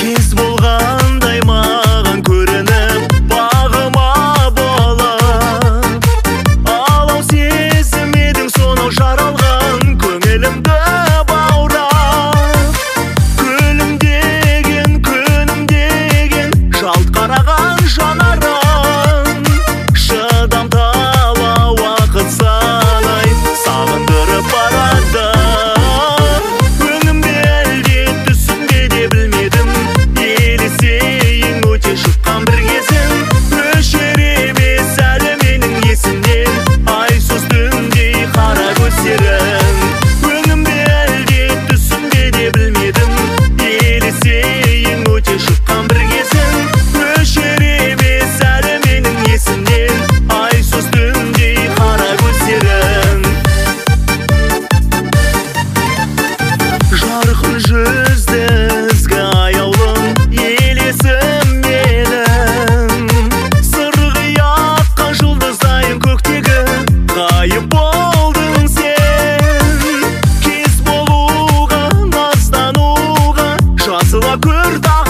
кез болғандай маған көрініп бағыма болып, алау сезім едің сонау жаралған көңілімді баурап. Күлімдеген күнімдеген жалт қараған жанарың, шыдамтала уақыт санай сағындырып барады. Өңімде әлде түсімде де білмедім, елесейін өте шыққан бір кезің. Өшер емес әлі менің есімнен айсыз түндей қара көздерің. Өңімде әлде түсімде де білмедім, елесейін өте шыққан бір кезің. Өшер емес әлі менің есімнен айсыз түндей қара көздерің. Жарқын жүзді ізгі аяулым елесім менің, сырғи аққан жұлдыздайын көктегі ғайып болдың сен. Кез болуға, наздануға, жазыла көр